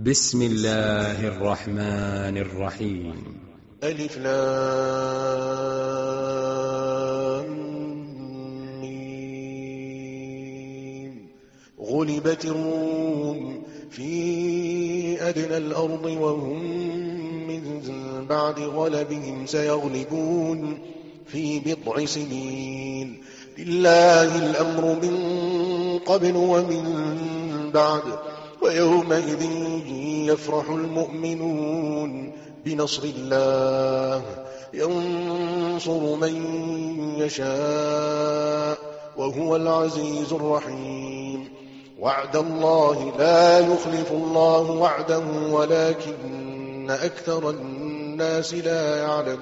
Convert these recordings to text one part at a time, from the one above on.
بسم الله الرحمن الرحيم. ألف لام ميم. غلبت الروم في أدنى الأرض وهم من بعد غلبهم سيغلبون في بضع سنين. لله الأمر من قبل ومن بعد ويومئذ يفرح المؤمنون بنصر الله ينصر من يشاء وهو العزيز الرحيم. وعد الله لا يخلف الله وعده ولكن أكثر الناس لا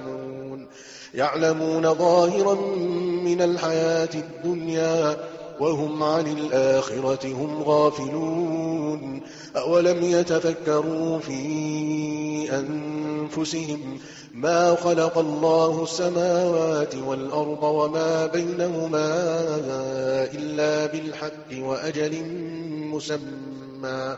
يعلمون ظاهرا من الحياة الدنيا وهم عن الآخرة هم غافلون. أولم يتفكروا في أنفسهم ما خلق الله السماوات والأرض وما بينهما إلا بالحق وأجل مسمى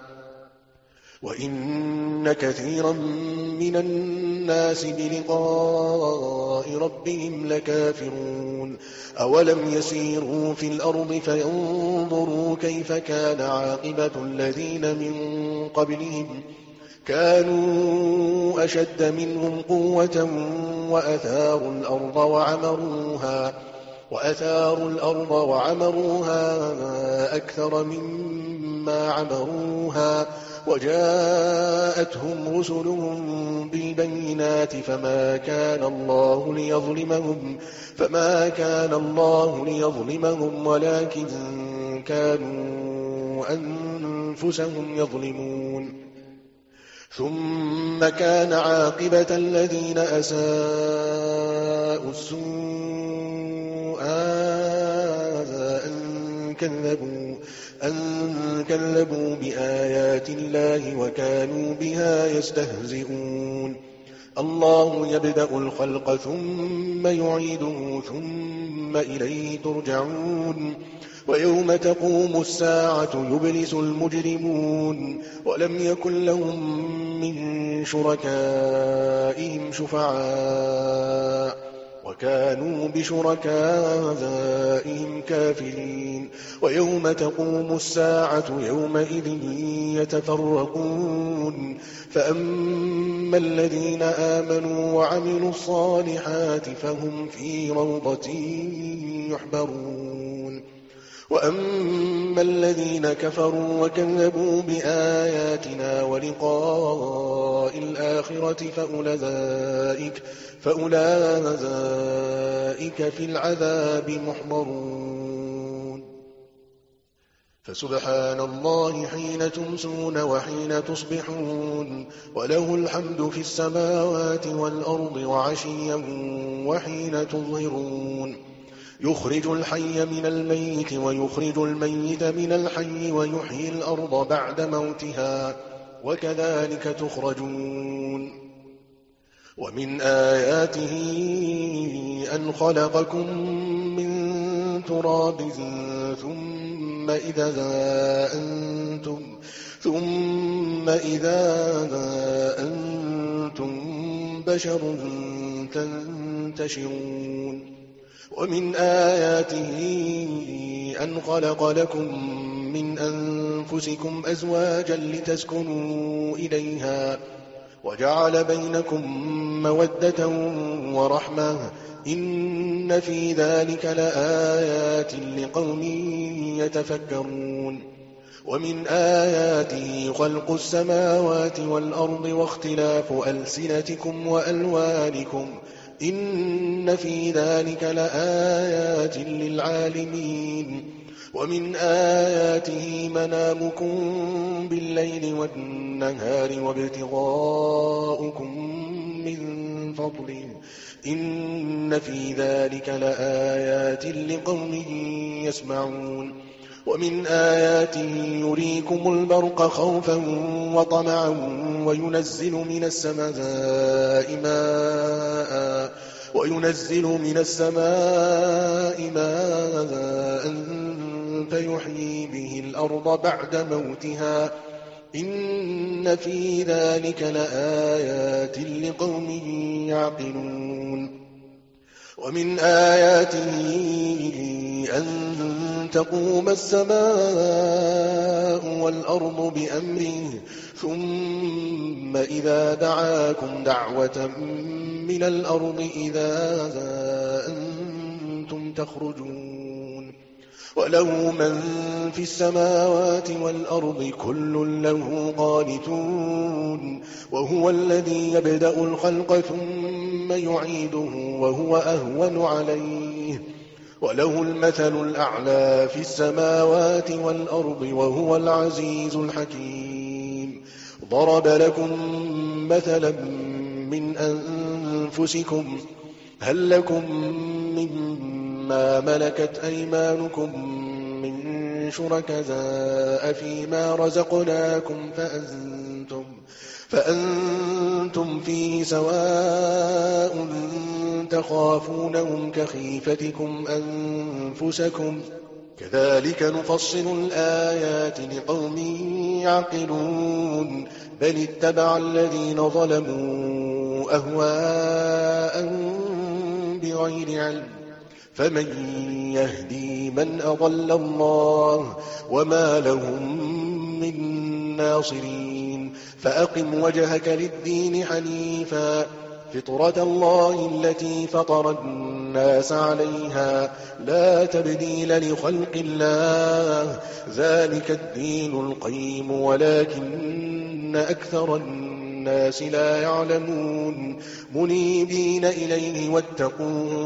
وإن كثيرا من الناس بلقاء ربهم لكافرون. أولم يسيروا في الأرض فينظروا كيف كان عاقبة الذين من قبلهم كانوا أشد منهم قوة وأثاروا الأرض وعمروها أكثر مما عمروها وجاءتهم رسلهم بالبينات فما كان الله ليظلمهم ولكن كانوا أنفسهم يظلمون. ثم كان عاقبة الذين أساءوا السوء أن كذبوا بآيات الله وكانوا بها يستهزئون. الله يبدأ الخلق ثم يعيده ثم إليه ترجعون. ويوم تقوم الساعة يبلس المجرمون ولم يكن لهم من شركائهم شفعاء وكانوا بشركائهم كافرين. ويوم تقوم الساعة يومئذ يتفرقون فأما الذين آمنوا وعملوا الصالحات فهم في روضة يحبرون. وأما الذين كفروا وكذبوا بآياتنا ولقاء الآخرة فأولئك في العذاب محضرون. فسبحان الله حين تمسون وحين تصبحون وله الحمد في السماوات والأرض وعشيا وحين تظهرون. يخرج الحي من الميت ويخرج الميت من الحي ويحيي الأرض بعد موتها وكذلك تخرجون. ومن آياته أن خلقكم من تراب ثم إذا أنتم بشر تنتشرون. ومن آياته أن خلق لكم من أنفسكم أزواجا لتسكنوا إليها وجعل بينكم مودة ورحمة إن في ذلك لآيات لقوم يتفكرون. ومن آياته خلق السماوات والأرض واختلاف ألسنتكم وألوانكم إن في ذلك لآيات للعالمين. ومن آياته منامكم بالليل والنهار وابتغاؤكم من فضله إن في ذلك لآيات لقوم يسمعون. ومن آياته يريكم البرق خوفا وطمعا وينزل من السماء ماء فيحيي به الأرض بعد موتها إن في ذلك لآيات لقوم يعقلون ومن آياته أن تقوم السماء والأرض بأمره ثم إذا دعاكم دعوة من الأرض إذا أنتم تخرجون وله من في السماوات والأرض كل له قانتون وهو الذي يبدأ الخلق ثم يعيده وهو أهون عليه وله المثل الأعلى في السماوات والأرض وهو العزيز الحكيم ضرب لكم مثلا من أنفسكم هل لكم مما ملكت أيمانكم من شركاء فيما رزقناكم فأنتم فيه سواء تخافونهم كخيفتكم أنفسكم كذلك نفصل الآيات لقوم يعقلون بل اتبع الذين ظلموا أهواءهم بغير علم فمن يهدي من أضل الله وما لهم من ناصرين فأقم وجهك للدين حنيفا فطرة الله التي فطر الناس عليها لا تبديل لخلق الله ذلك الدين القيم ولكن أكثر الناس لا يعلمون منيبين إليه واتقوه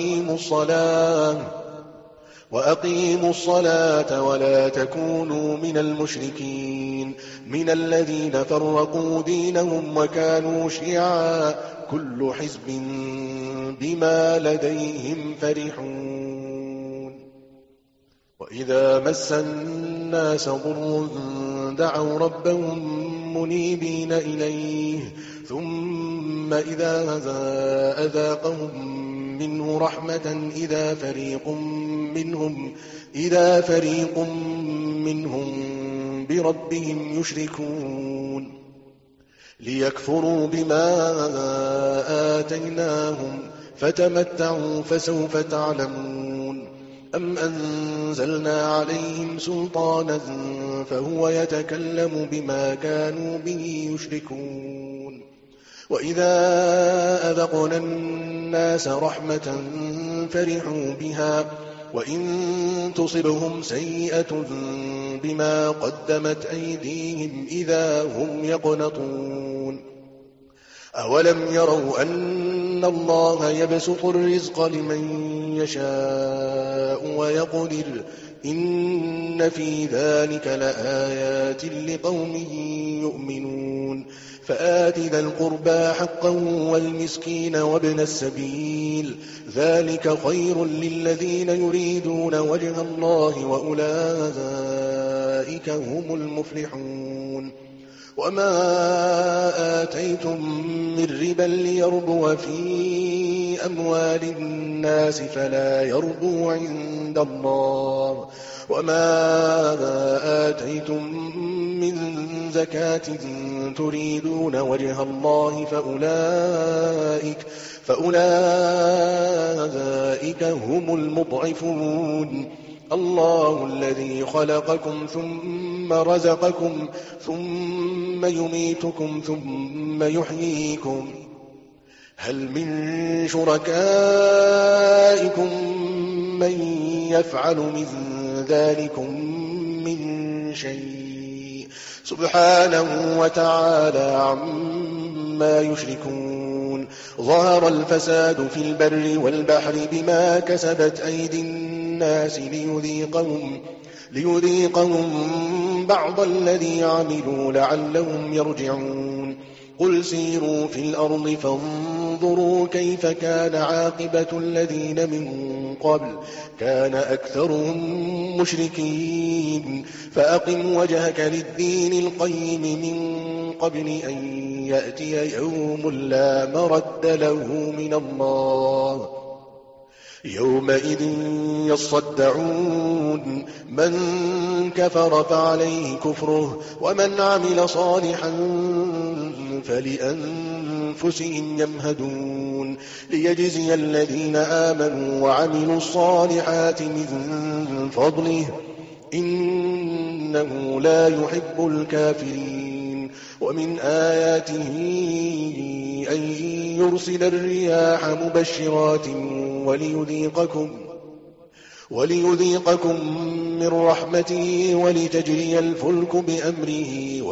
وأقيموا الصلاة ولا تكونوا من المشركين من الذين فرقوا دينهم وكانوا شيعا كل حزب بما لديهم فرحون وإذا مس الناس ضر دعوا ربهم منيبين إليه ثم إذا أذاقهم منه رحمة إذا فريق منهم بربهم يشركون ليكفروا بما آتيناهم فتمتعوا فسوف تعلمون أم أنزلنا عليهم سلطانا فهو يتكلم بما كانوا به يشركون وإذا أذقنا الناس رحمة فرحوا بها وإن تصبهم سيئة بما قدمت أيديهم إذا هم يقنطون أولم يروا أن الله يبسط الرزق لمن يشاء ويقدر إن في ذلك لآيات لقوم يؤمنون فآت ذا القربى حقا والمسكين وابن السبيل ذلك خير للذين يريدون وجه الله وأولئك هم المفلحون وما آتيتم من ربا ليربو في أموال الناس فلا يربو عند الله وما آتيتم من زكاة تريدون وجه الله فأولئك هم المضعفون الله الذي خلقكم ثم رزقكم ثم يميتكم ثم يحييكم هل من شركائكم من يفعل من ذلكم من شيء سبحانه وتعالى عما يشركون ظهر الفساد في البر والبحر بما كسبت أيدي الناس ليذيقهم بعض الذي عملوا لعلهم يرجعون قل سيروا في الأرض فانظروا كيف كان عاقبة الذين من قبل كان أكثرهم مشركين فأقم وجهك للدين القيم من قبل أن يأتي يوم لا مرد له من الله يومئذ يصدعون من كفر فعليه كفره ومن عمل صالحا فلأنفسهم يمهدون ليجزي الذين آمنوا وعملوا الصالحات من فضله إنه لا يحب الكافرين ومن آياته أن يرسل الرياح مبشرات وليذيقكم من رحمته ولتجري الفلك بأمره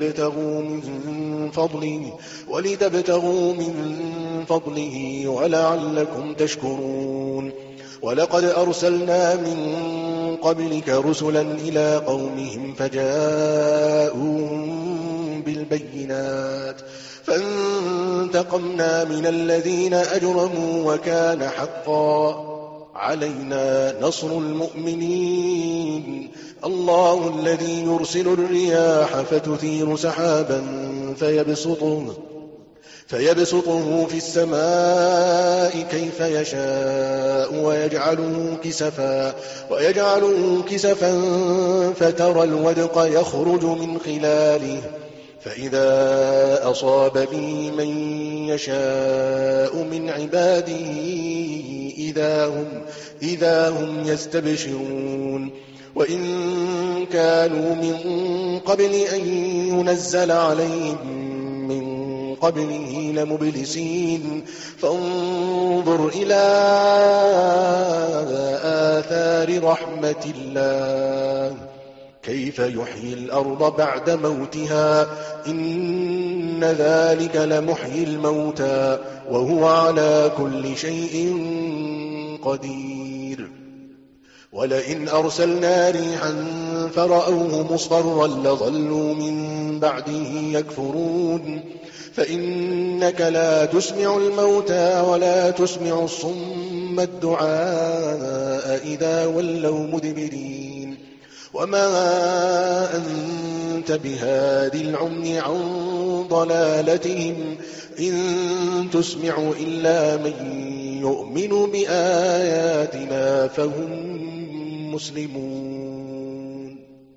ولتبتغوا من فضله ولعلكم تشكرون ولقد أرسلنا من قبلك رسلا إلى قومهم فجاءوهم بالبينات فانتقمنا من الذين أجرموا وكان حقا علينا نصر المؤمنين الله الذي يرسل الرياح فتثير سحابا فيبسطه في السماء كيف يشاء ويجعله كسفا فترى الودق يخرج من خلاله فإذا أصاب به من يشاء من عباده إذا هم يستبشرون وإن كانوا من قبل أن ينزل عليهم من قبله لمبلسين فانظر إلى آثار رحمة الله كيف يحيي الأرض بعد موتها إن ذلك لمحيي الموتى وهو على كل شيء قدير ولئن أرسلنا ريحا فرأوه مصفرا لظلوا من بعده يكفرون فإنك لا تسمع الموتى ولا تسمع الصم الدعاء إذا ولوا مدبرين وما أنت بهاد العمي عن ضلالتهم إن تسمع إلا من يؤمن بآياتنا فهم مسلمون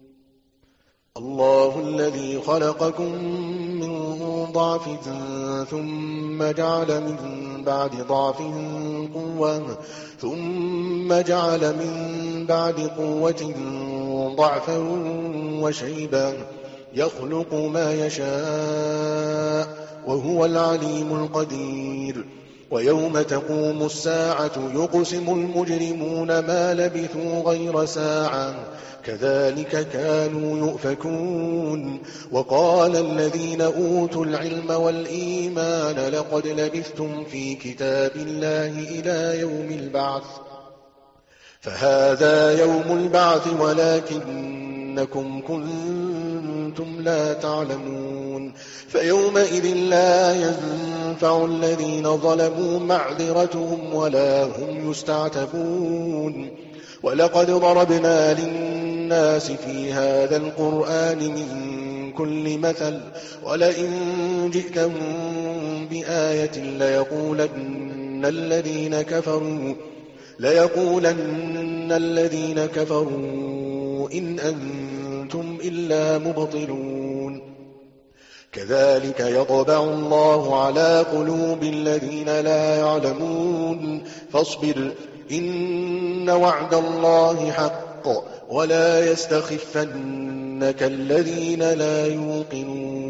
الله الذي خلقكم من ضعف ثم جعل من بعد ضعف قوة ثم جعل من بعد قوة ضعفا وشيبا يخلق ما يشاء وهو العليم القدير ويوم تقوم الساعة يقسم المجرمون ما لبثوا غير ساعة كذلك كانوا يؤفكون وقال الذين أوتوا العلم والإيمان لقد لبثتم في كتاب الله إلى يوم البعث فهذا يوم البعث ولكنكم كنتم لا تعلمون فيومئذ لا ينفع الذين ظلموا معذرتهم ولا هم يستعتبون ولقد ضربنا للناس في هذا القرآن من كل مثل ولئن جئتهم بآية ليقولن الذين كفروا إن أنتم إلا مبطلون كذلك يطبع الله على قلوب الذين لا يعلمون فاصبر إن وعد الله حق ولا يستخفنك الذين لا يوقنون